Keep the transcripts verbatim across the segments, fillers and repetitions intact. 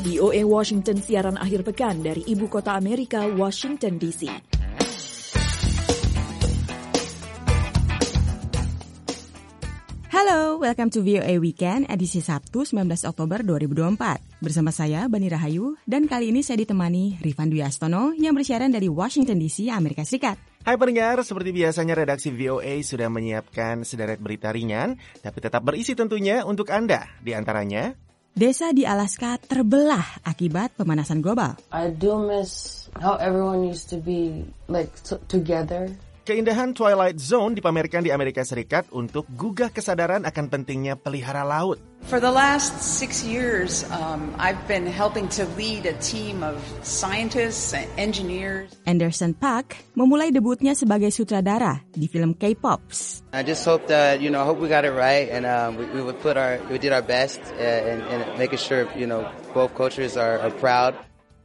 V O A Washington siaran akhir pekan dari ibu kota Amerika, Washington D C. Halo, welcome to V O A Weekend edisi Sabtu sembilan belas Oktober dua ribu dua puluh empat. Bersama saya Bani Rahayu dan kali ini saya ditemani Rifan Dwi Astono yang bersiaran dari Washington D C, Amerika Serikat. Hai pendengar, seperti biasanya redaksi V O A sudah menyiapkan sederet berita ringan tapi tetap berisi tentunya untuk Anda. Di antaranya, desa di Alaska terbelah akibat pemanasan global. I do miss how everyone used to be like t- together. Keindahan Twilight Zone dipamerkan di Amerika Serikat untuk gugah kesadaran akan pentingnya pelihara laut. For the last six years, um, I've been helping to lead a team of scientists and engineers. Anderson .Paak memulai debutnya sebagai sutradara di film K-Pops. I just hope that, you know, I hope we got it right and um, we, we would put our, we did our best and, and making sure, you know, both cultures are, are proud.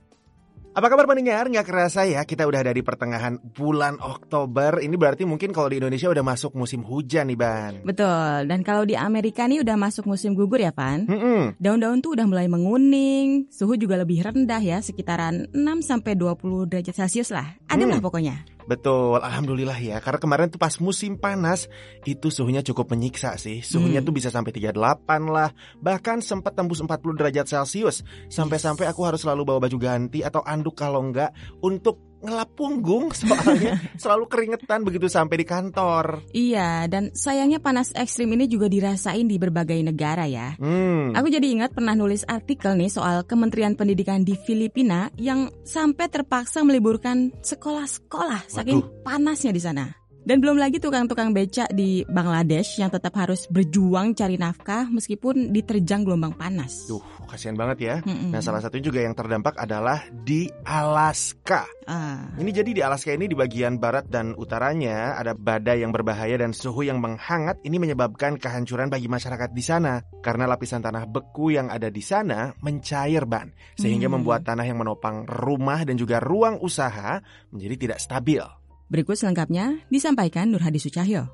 Apa kabar pendengar? Nggak kerasa ya, kita udah ada di pertengahan bulan Oktober. Ini berarti mungkin kalau di Indonesia udah masuk musim hujan nih, Ban. Betul, dan kalau di Amerika nih udah masuk musim gugur ya, Pan. Mm-mm. Daun-daun tuh udah mulai menguning, suhu juga lebih rendah ya, sekitaran enam sampai dua puluh derajat Celcius lah. Adem Hmm. lah pokoknya. Betul, alhamdulillah ya. Karena kemarin tuh pas musim panas, itu suhunya cukup menyiksa sih. Suhunya Hmm. tuh bisa sampai tiga puluh delapan lah. Bahkan sempat tembus empat puluh derajat Celcius. Sampai-sampai aku harus selalu bawa baju ganti atau anduk kalau enggak untuk ngelap punggung. Soalnya selalu keringetan begitu sampai di kantor. Iya, dan sayangnya panas ekstrim ini juga dirasain di berbagai negara ya. Hmm. Aku jadi ingat pernah nulis artikel nih soal Kementerian Pendidikan di Filipina yang sampai terpaksa meliburkan sekolah-sekolah saking Waduh. panasnya di sana. Dan belum lagi tukang-tukang becak di Bangladesh yang tetap harus berjuang cari nafkah meskipun diterjang gelombang panas. Duh, kasihan banget ya. Mm-mm. Nah, salah satunya juga yang terdampak adalah di Alaska. Ah. Ini jadi di Alaska ini di bagian barat dan utaranya ada badai yang berbahaya dan suhu yang menghangat. Ini menyebabkan kehancuran bagi masyarakat di sana karena lapisan tanah beku yang ada di sana mencair, Ban, sehingga Hmm. membuat tanah yang menopang rumah dan juga ruang usaha menjadi tidak stabil. Berikut selengkapnya disampaikan Nur Hadi Sucahyo.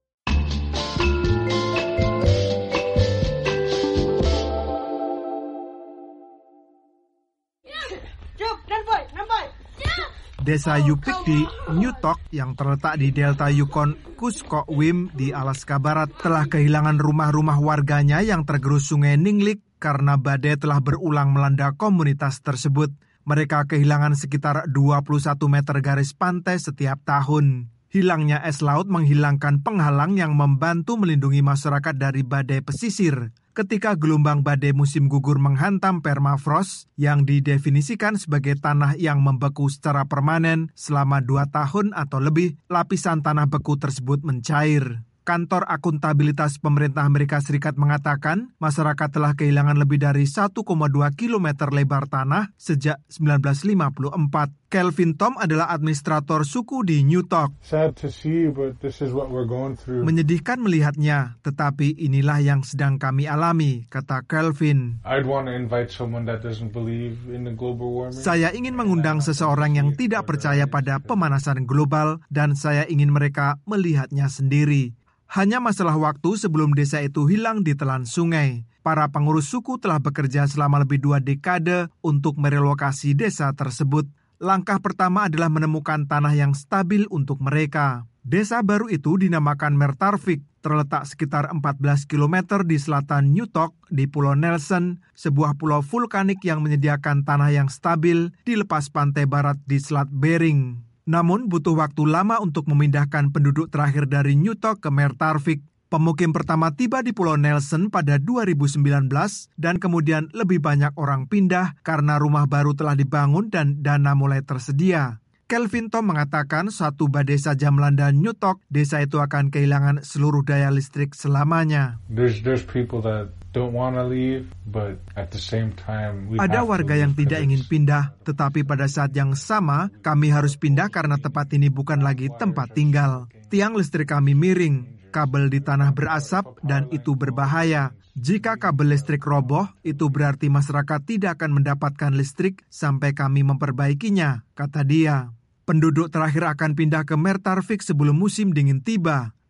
Desa Yupik di Newtok yang terletak di delta Yukon Kuskokwim di Alaska Barat telah kehilangan rumah-rumah warganya yang tergerus sungai Ninglik karena badai telah berulang melanda komunitas tersebut. Mereka kehilangan sekitar dua puluh satu meter garis pantai setiap tahun. Hilangnya es laut menghilangkan penghalang yang membantu melindungi masyarakat dari badai pesisir. Ketika gelombang badai musim gugur menghantam permafrost yang didefinisikan sebagai tanah yang membeku secara permanen selama dua tahun atau lebih, lapisan tanah beku tersebut mencair. Kantor Akuntabilitas Pemerintah Amerika Serikat mengatakan masyarakat telah kehilangan lebih dari satu koma dua kilometer lebar tanah sejak sembilan belas lima puluh empat. Kelvin Tom adalah administrator suku di Newtok. Sad to see, but this is what we're going through. Menyedihkan melihatnya, tetapi inilah yang sedang kami alami, kata Kelvin. I'd want to invite someone that doesn't believe in the global warming. Saya ingin mengundang seseorang yang tidak percaya pada pemanasan global dan saya ingin mereka melihatnya sendiri. Hanya masalah waktu sebelum desa itu hilang di telan sungai. Para pengurus suku telah bekerja selama lebih dua dekade untuk merelokasi desa tersebut. Langkah pertama adalah menemukan tanah yang stabil untuk mereka. Desa baru itu dinamakan Mertarvik, terletak sekitar empat belas kilometer di selatan Newtok di Pulau Nelson, sebuah pulau vulkanik yang menyediakan tanah yang stabil di lepas pantai barat di Selat Bering. Namun butuh waktu lama untuk memindahkan penduduk terakhir dari Newtok ke Mertarvik. Pemukim pertama tiba di Pulau Nelson pada dua ribu sembilan belas dan kemudian lebih banyak orang pindah karena rumah baru telah dibangun dan dana mulai tersedia. Kelvin Tom mengatakan satu badai saja melanda Newtok, desa itu akan kehilangan seluruh daya listrik selamanya. There's there's people that don't want to leave, but at the same time we Ada have warga to yang leave tidak ingin pindah, tetapi pada saat yang sama kami harus pindah karena tempat ini bukan lagi tempat tinggal. Tiang listrik kami miring, kabel di tanah berasap dan itu berbahaya. Jika kabel listrik roboh, itu berarti masyarakat tidak akan mendapatkan listrik sampai kami memperbaikinya, kata dia. Penduduk terakhir akan pindah ke Mertarvik sebelum musim dingin tiba.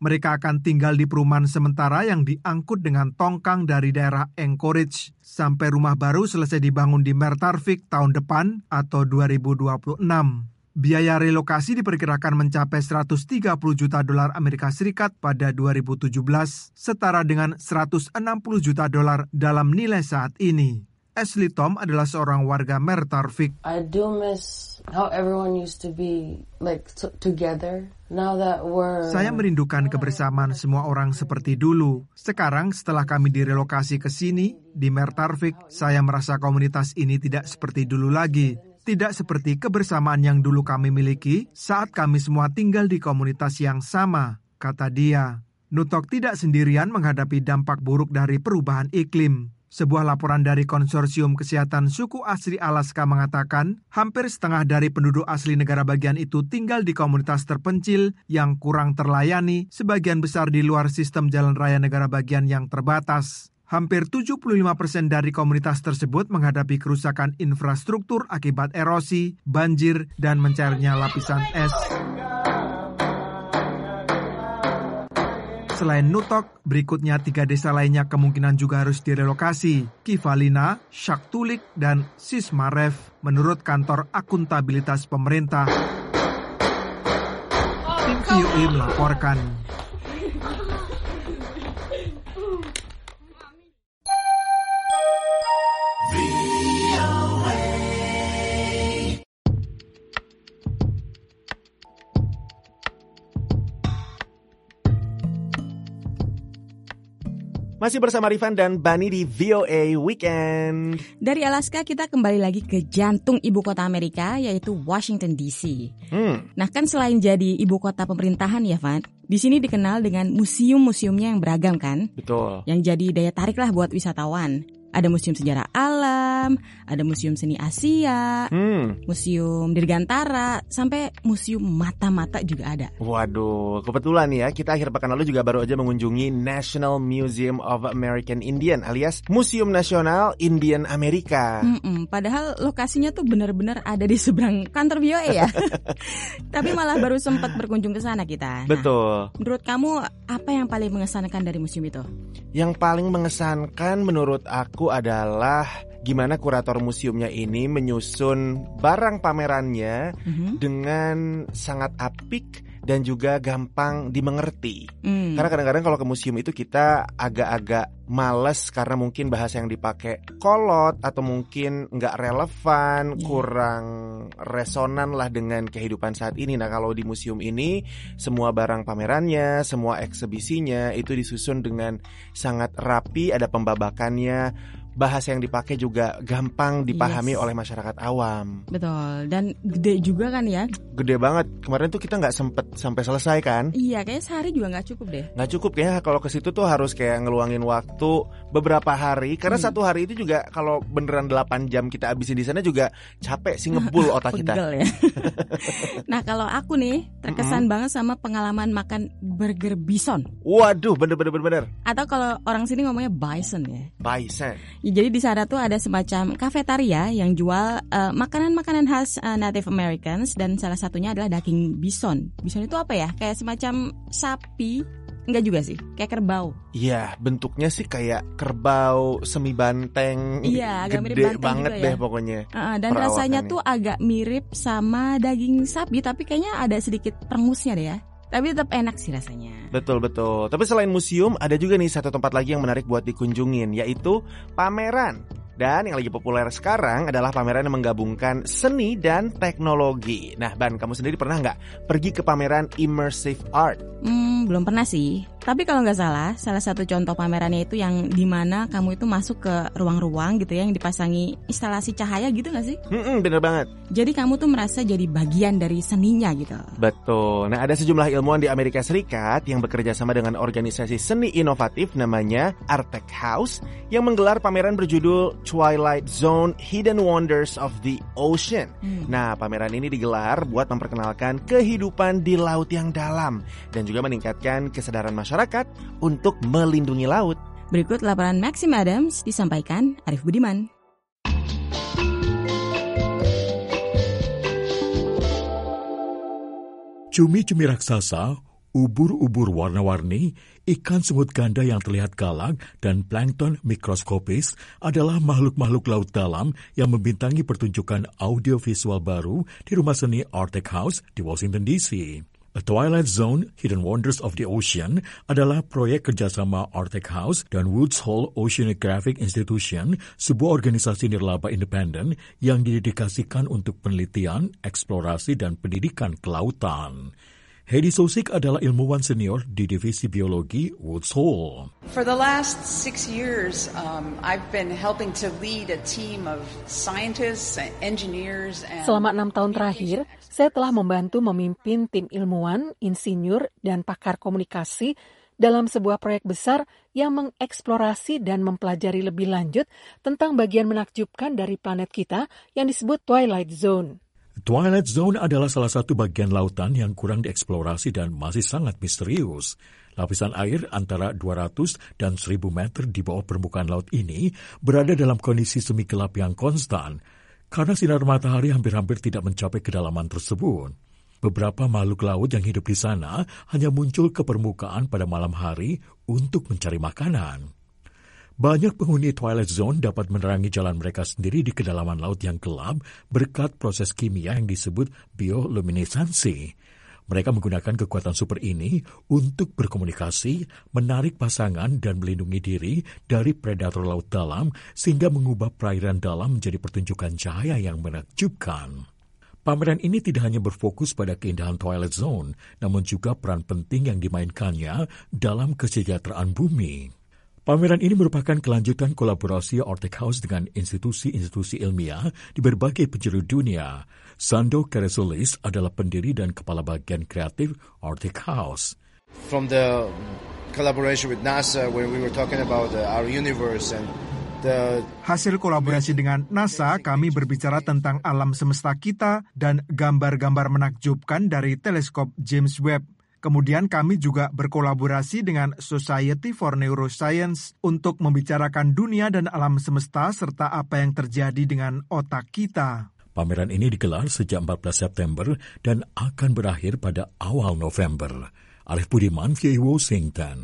Mereka akan tinggal di perumahan sementara yang diangkut dengan tongkang dari daerah Anchorage sampai rumah baru selesai dibangun di Mertarvik tahun depan atau dua ribu dua puluh enam. Biaya relokasi diperkirakan mencapai seratus tiga puluh juta dolar Amerika Serikat pada dua ribu tujuh belas, setara dengan seratus enam puluh juta dolar dalam nilai saat ini. Ashley Tom adalah seorang warga Mertarvik. I do miss how everyone used to be like t- together. Now that we're Saya merindukan kebersamaan semua orang seperti dulu. Sekarang setelah kami direlokasi ke sini di Mertarvik, saya merasa komunitas ini tidak seperti dulu lagi. Tidak seperti kebersamaan yang dulu kami miliki saat kami semua tinggal di komunitas yang sama, kata dia. Nutok tidak sendirian menghadapi dampak buruk dari perubahan iklim. Sebuah laporan dari Konsorsium Kesehatan Suku Asli Alaska mengatakan hampir setengah dari penduduk asli negara bagian itu tinggal di komunitas terpencil yang kurang terlayani, sebagian besar di luar sistem jalan raya negara bagian yang terbatas. Hampir tujuh puluh lima persen dari komunitas tersebut menghadapi kerusakan infrastruktur akibat erosi, banjir, dan mencairnya lapisan es. Selain Nutok, berikutnya tiga desa lainnya kemungkinan juga harus direlokasi. Kivalina, Shaktoolik, dan Sismarev menurut kantor akuntabilitas pemerintah. Tim V O A melaporkan. Masih bersama Rifan dan Bani di V O A Weekend. Dari Alaska kita kembali lagi ke jantung ibu kota Amerika, yaitu Washington D C. Hmm. Nah kan selain jadi ibu kota pemerintahan ya Van, di sini dikenal dengan museum-museumnya yang beragam kan? Betul. Yang jadi daya tarik lah buat wisatawan. Ada museum sejarah alam, ada museum seni Asia, hmm. museum dirgantara, sampai museum mata-mata juga ada. Waduh, kebetulan ya kita akhir pekan lalu juga baru aja mengunjungi National Museum of American Indian alias Museum Nasional Indian Amerika. Mm-mm, padahal lokasinya tuh benar-benar ada di seberang kantor V O A ya. Tapi malah baru sempat berkunjung ke sana kita. Betul. Nah, menurut kamu apa yang paling mengesankan dari museum itu? Yang paling mengesankan menurut aku adalah gimana kurator museumnya ini menyusun barang pamerannya mm-hmm. dengan sangat apik dan juga gampang dimengerti. Mm. Karena kadang-kadang kalau ke museum itu kita agak-agak males karena mungkin bahasa yang dipakai kolot atau mungkin nggak relevan, yeah. kurang resonan lah dengan kehidupan saat ini. Nah kalau di museum ini semua barang pamerannya, semua eksebisinya itu disusun dengan sangat rapi, ada pembabakannya. Bahasa yang dipakai juga gampang dipahami yes. oleh masyarakat awam. Betul, dan gede juga kan ya? Gede banget. Kemarin tuh kita nggak sempet sampai selesai kan? Iya, kayaknya sehari juga nggak cukup deh. Nggak cukup kayaknya kalau ke situ tuh harus kayak ngeluangin waktu beberapa hari. Karena hmm. satu hari itu juga kalau beneran delapan jam kita habisin di sana juga capek sih, ngebul otak kita. Pegel ya. Nah kalau aku nih terkesan mm-hmm. banget sama pengalaman makan burger bison. Waduh, bener-bener bener. Atau kalau orang sini ngomongnya bison ya. Bison. Ya, jadi di sana tuh ada semacam kafetaria yang jual uh, makanan-makanan khas uh, Native Americans dan salah satunya adalah daging bison. Bison itu apa ya? Kayak semacam sapi. Enggak juga sih, kayak kerbau. Iya, bentuknya sih kayak kerbau semi banteng. Iya, agak gede mirip banteng banget juga deh ya. pokoknya. Uh, dan rasanya tuh agak mirip sama daging sapi, tapi kayaknya ada sedikit perengusnya deh ya. Tapi tetap enak sih rasanya. Betul, betul. Tapi selain museum, ada juga nih satu tempat lagi yang menarik buat dikunjungin, yaitu pameran. Dan yang lagi populer sekarang adalah pameran yang menggabungkan seni dan teknologi. Nah, Ban, kamu sendiri pernah nggak pergi ke pameran Immersive Art? Hmm, belum pernah sih. Tapi kalau nggak salah, salah satu contoh pamerannya itu yang dimana kamu itu masuk ke ruang-ruang gitu ya, yang dipasangi instalasi cahaya gitu nggak sih? Hmm, bener banget. Jadi kamu tuh merasa jadi bagian dari seninya gitu. Betul. Nah, ada sejumlah ilmuwan di Amerika Serikat yang bekerja sama dengan organisasi seni inovatif namanya Artec House yang menggelar pameran berjudul Twilight Zone Hidden Wonders of the Ocean. Hmm. Nah, pameran ini digelar buat memperkenalkan kehidupan di laut yang dalam dan juga meningkatkan kesadaran masyarakat untuk melindungi laut. Berikut laporan Maxim Adams disampaikan Arif Budiman. Cumi-cumi raksasa Ubur-ubur warna-warni, ikan semut ganda yang terlihat galak, dan plankton mikroskopis adalah makhluk-makhluk laut dalam yang membintangi pertunjukan audiovisual baru di Rumah Seni Arctic House di Washington D C. A Twilight Zone, Hidden Wonders of the Ocean adalah proyek kerjasama Arctic House dan Woods Hole Oceanographic Institution, sebuah organisasi nirlaba independen yang didedikasikan untuk penelitian, eksplorasi, dan pendidikan kelautan. Heidi Sosik adalah ilmuwan senior di Divisi Biologi Woods Hole. For the last six years, um, I've been helping to lead a team of scientists, engineers, and... Selama enam tahun terakhir, saya telah membantu memimpin tim ilmuwan, insinyur, dan pakar komunikasi dalam sebuah proyek besar yang mengeksplorasi dan mempelajari lebih lanjut tentang bagian menakjubkan dari planet kita yang disebut Twilight Zone. Twilight Zone adalah salah satu bagian lautan yang kurang dieksplorasi dan masih sangat misterius. Lapisan air antara dua ratus dan seribu meter di bawah permukaan laut ini berada dalam kondisi semi gelap yang konstan, karena sinar matahari hampir-hampir tidak mencapai kedalaman tersebut. Beberapa makhluk laut yang hidup di sana hanya muncul ke permukaan pada malam hari untuk mencari makanan. Banyak penghuni Twilight Zone dapat menerangi jalan mereka sendiri di kedalaman laut yang gelap berkat proses kimia yang disebut bioluminesansi. Mereka menggunakan kekuatan super ini untuk berkomunikasi, menarik pasangan, dan melindungi diri dari predator laut dalam sehingga mengubah perairan dalam menjadi pertunjukan cahaya yang menakjubkan. Pameran ini tidak hanya berfokus pada keindahan Twilight Zone, namun juga peran penting yang dimainkannya dalam kesejahteraan bumi. Pameran ini merupakan kelanjutan kolaborasi Arctic House dengan institusi-institusi ilmiah di berbagai penjuru dunia. Sando Keresulis adalah pendiri dan kepala bagian kreatif Arctic House. From the collaboration with NASA, when we were talking about uh, our universe and the... Hasil kolaborasi dengan NASA, kami berbicara tentang alam semesta kita dan gambar-gambar menakjubkan dari teleskop James Webb. Kemudian kami juga berkolaborasi dengan Society for Neuroscience untuk membicarakan dunia dan alam semesta serta apa yang terjadi dengan otak kita. Pameran ini digelar sejak empat belas September dan akan berakhir pada awal November. Arif Budiman, V O A Washington.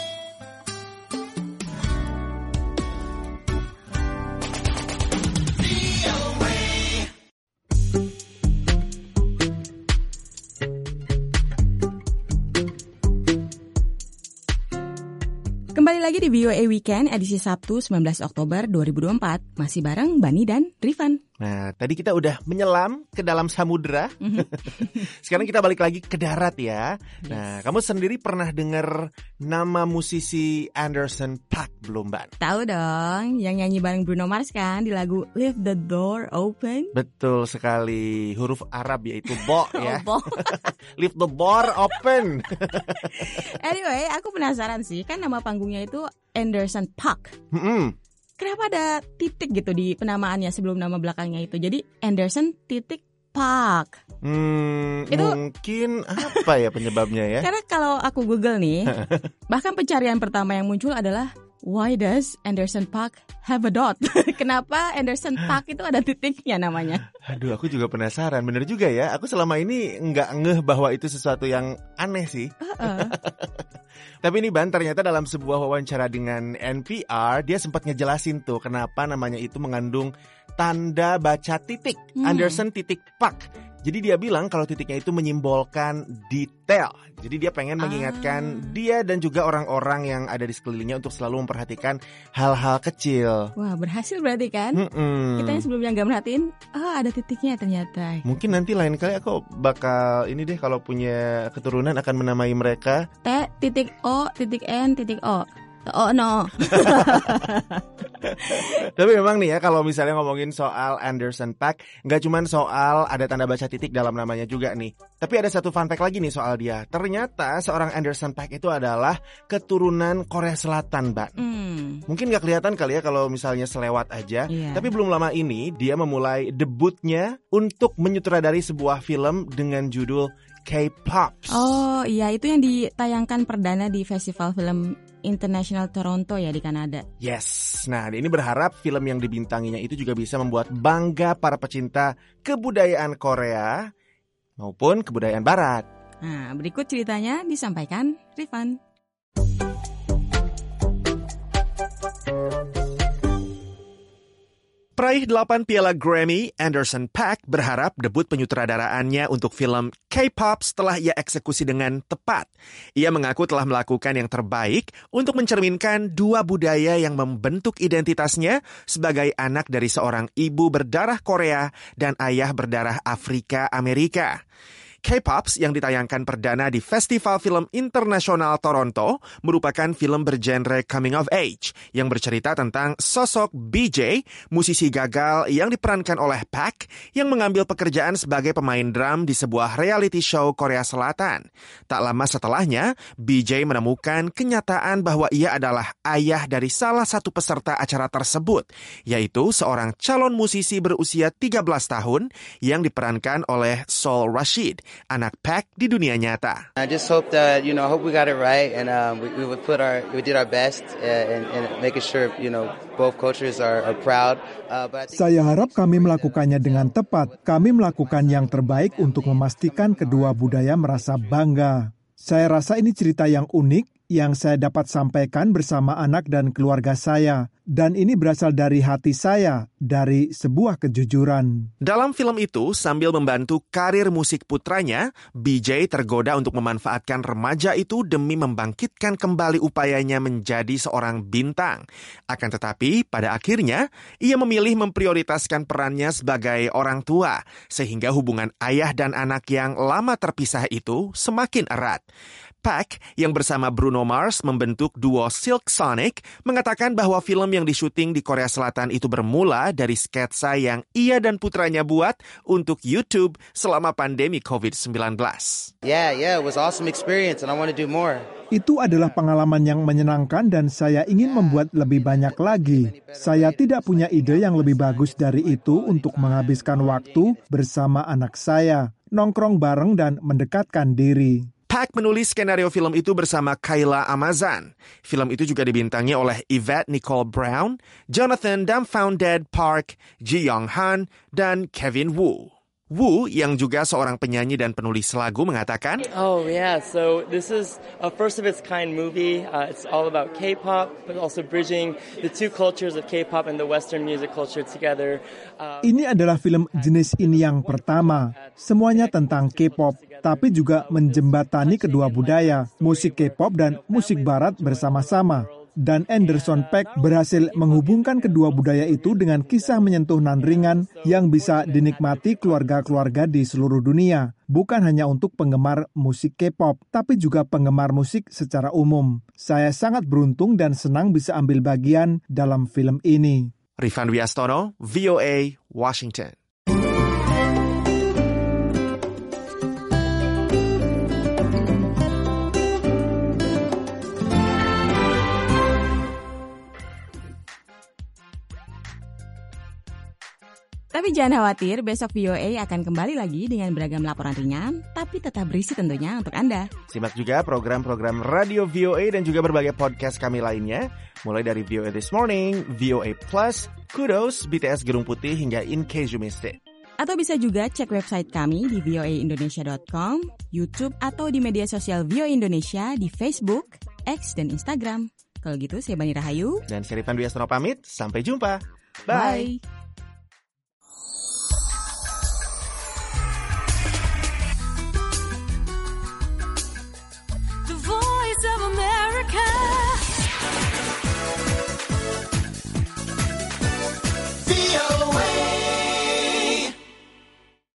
Kembali lagi di V O A Weekend edisi Sabtu sembilan belas Oktober dua ribu dua puluh empat. Masih bareng Bani dan Rifan. Nah, tadi kita udah menyelam ke dalam samudera. Mm-hmm. Sekarang kita balik lagi ke darat ya. Yes. Nah, kamu sendiri pernah dengar nama musisi Anderson .Paak belum, Mbak? Tahu dong, yang nyanyi bareng Bruno Mars kan di lagu Leave the Door Open. Betul sekali, huruf Arab yaitu bo ya. Oh, bo. Leave the door open. Anyway, aku penasaran sih, kan nama panggungnya itu Anderson .Paak. Mm-hmm. Kenapa ada titik gitu di penamaannya sebelum nama belakangnya itu? Jadi Anderson titik .Paak. Hmm, itu mungkin apa ya penyebabnya ya? Karena kalau aku Google nih, bahkan pencarian pertama yang muncul adalah why does Anderson .Paak have a dot? Kenapa Anderson .Paak itu ada titiknya namanya? Aduh, aku juga penasaran. Bener juga ya. Aku selama ini nggak ngeh bahwa itu sesuatu yang aneh sih. Uh-uh. Tapi ini Ban, ternyata dalam sebuah wawancara dengan N P R, dia sempat ngejelasin tuh kenapa namanya itu mengandung tanda baca titik, hmm. Anderson titik Paak. Jadi dia bilang kalau titiknya itu menyimbolkan detail. Jadi dia pengen mengingatkan ah. dia dan juga orang-orang yang ada di sekelilingnya untuk selalu memperhatikan hal-hal kecil. Wah, berhasil berarti kan? Mm-mm. Kita yang sebelumnya gak merhatiin, oh ada titiknya ternyata. Mungkin nanti lain kali aku bakal ini deh, kalau punya keturunan akan menamai mereka T titik O titik N titik O. Oh no. Tapi memang nih ya, kalau misalnya ngomongin soal Anderson .Paak, nggak cuma soal ada tanda baca titik dalam namanya juga nih. Tapi ada satu fun fact lagi nih soal dia. Ternyata seorang Anderson .Paak itu adalah keturunan Korea Selatan, Mbak. Mm. Mungkin nggak kelihatan kali ya kalau misalnya selewat aja. Yeah. Tapi belum lama ini dia memulai debutnya untuk menyutradari sebuah film dengan judul K-Pops. Oh iya, itu yang ditayangkan perdana di Festival Film International Toronto ya di Kanada. Yes, nah ini berharap film yang dibintanginya itu juga bisa membuat bangga para pecinta kebudayaan Korea maupun kebudayaan Barat. Nah, berikut ceritanya disampaikan Rifan. Peraih delapan piala Grammy, Anderson .Paak berharap debut penyutradaraannya untuk film K-pop setelah ia eksekusi dengan tepat. Ia mengaku telah melakukan yang terbaik untuk mencerminkan dua budaya yang membentuk identitasnya sebagai anak dari seorang ibu berdarah Korea dan ayah berdarah Afrika Amerika. K-Pops yang ditayangkan perdana di Festival Film Internasional Toronto merupakan film bergenre coming of age yang bercerita tentang sosok B J, musisi gagal yang diperankan oleh Paak yang mengambil pekerjaan sebagai pemain drum di sebuah reality show Korea Selatan. Tak lama setelahnya, B J menemukan kenyataan bahwa ia adalah ayah dari salah satu peserta acara tersebut, yaitu seorang calon musisi berusia tiga belas tahun yang diperankan oleh Sol Rashid, anak Paak di dunia nyata. I just hope that, you know, I hope we got it right and um, we, we would put our, we did our best in, in making sure, you know, both cultures are, are proud. Uh, but I think... Saya harap kami melakukannya dengan tepat. Kami melakukan yang terbaik untuk memastikan kedua budaya merasa bangga. Saya rasa ini cerita yang unik yang saya dapat sampaikan bersama anak dan keluarga saya. Dan ini berasal dari hati saya, dari sebuah kejujuran. Dalam film itu, sambil membantu karir musik putranya, B J tergoda untuk memanfaatkan remaja itu demi membangkitkan kembali upayanya menjadi seorang bintang. Akan tetapi, pada akhirnya, ia memilih memprioritaskan perannya sebagai orang tua, sehingga hubungan ayah dan anak yang lama terpisah itu semakin erat. Paak yang bersama Bruno Mars membentuk duo Silk Sonic mengatakan bahwa film yang disyuting di Korea Selatan itu bermula dari sketsa yang ia dan putranya buat untuk YouTube selama pandemi covid sembilan belas. Yeah, yeah, it was awesome experience and I want to do more. Itu adalah pengalaman yang menyenangkan dan saya ingin membuat lebih banyak lagi. Saya tidak punya ide yang lebih bagus dari itu untuk menghabiskan waktu bersama anak saya, nongkrong bareng dan mendekatkan diri. Paak menulis skenario film itu bersama Kayla Amazan. Film itu juga dibintangi oleh Yvette Nicole Brown, Jonathan Damfounded Park, Ji Young Han, dan Kevin Woo. Woo, yang juga seorang penyanyi dan penulis lagu, mengatakan, Oh yeah, so this is a first of its kind movie. Uh, it's all about K-pop, but also bridging the two cultures of K-pop and the Western music culture together. Uh, Ini adalah film jenis ini yang pertama. Semuanya tentang K-pop, tapi juga menjembatani kedua budaya, musik K-pop dan musik barat bersama-sama. Dan Anderson .Paak berhasil menghubungkan kedua budaya itu dengan kisah menyentuh nan ringan yang bisa dinikmati keluarga-keluarga di seluruh dunia. Bukan hanya untuk penggemar musik K-pop, tapi juga penggemar musik secara umum. Saya sangat beruntung dan senang bisa ambil bagian dalam film ini. Rifan Wiastono, V O A, Washington. Tapi jangan khawatir, besok V O A akan kembali lagi dengan beragam laporan ringan, tapi tetap berisi tentunya untuk Anda. Simak juga program-program radio V O A dan juga berbagai podcast kami lainnya, mulai dari V O A This Morning, V O A Plus, Kudos, B T S Gedung Putih, hingga In Case You Missed It. Atau bisa juga cek website kami di v o a indonesia dot com, YouTube, atau di media sosial V O A Indonesia di Facebook, X, dan Instagram. Kalau gitu, saya Bani Rahayu. Dan saya Rifan Wiastono pamit, sampai jumpa. Bye. Bye. America.